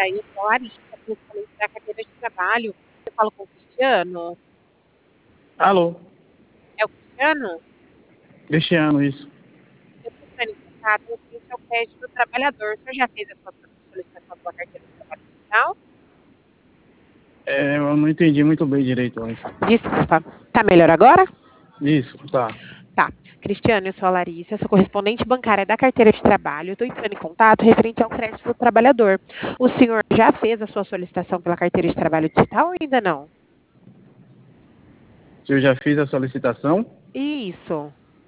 eu sou a Larissa, correspondente da carteira de trabalho. Eu falo com o Cristiano. Alô, É o Cristiano? Cristiano, isso. Eu estou entrando em contato referente ao crédito do trabalhador. O senhor já fez a sua solicitação pela carteira de trabalho digital? Eu não entendi muito bem direito antes. Desculpa. Tá melhor agora? Isso, tá. Tá. Cristiano, eu sou a Larissa, sou correspondente bancária da carteira de trabalho. Eu estou entrando em contato referente ao crédito do trabalhador. O senhor já fez a sua solicitação pela carteira de trabalho digital ou ainda não? Se eu já fiz a solicitação? Isso.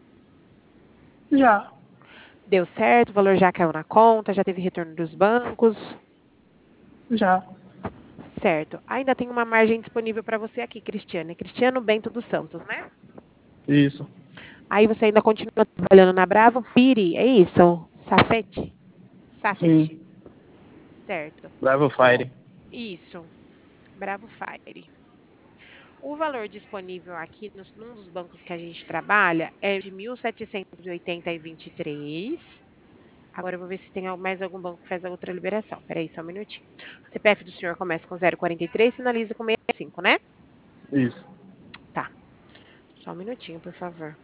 Já. Deu certo? O valor já caiu na conta? Já teve retorno dos bancos? Já. Certo. Ainda tem uma margem disponível para você aqui, Cristiano. É Cristiano Bento dos Santos, né? Isso. Aí você ainda continua trabalhando na Bravo Piri, é isso? Safety? Sim. Safety. Certo. Bravo Fire. Isso. Bravo Fire. O valor disponível aqui num dos bancos que a gente trabalha é de 1.780,23. Agora eu vou ver se tem mais algum banco que faz a outra liberação. Peraí, só um minutinho. O CPF do senhor começa com 043, finaliza com 65, né? Isso. Tá. Só um minutinho, por favor.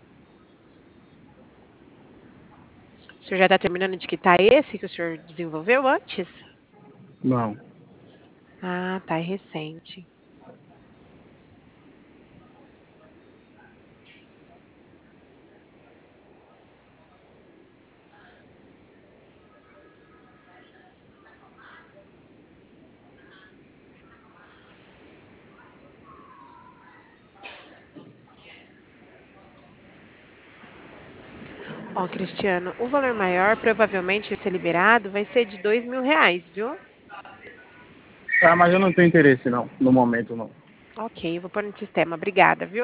O senhor já está terminando de quitar esse que o senhor desenvolveu antes? Não. Ah, tá, é recente. Ó, Cristiano, o valor maior provavelmente vai ser liberado, vai ser de R$ 2.000, viu? Tá, mas eu não tenho interesse não, no momento não. Ok, eu vou pôr no sistema. Obrigada, viu?